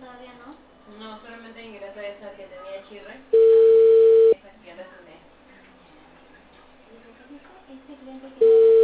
todavía no. No, solamente ingresó esa que tenía chirre. Esa que ya la sané. ¿Y lo que dijo? Este cliente que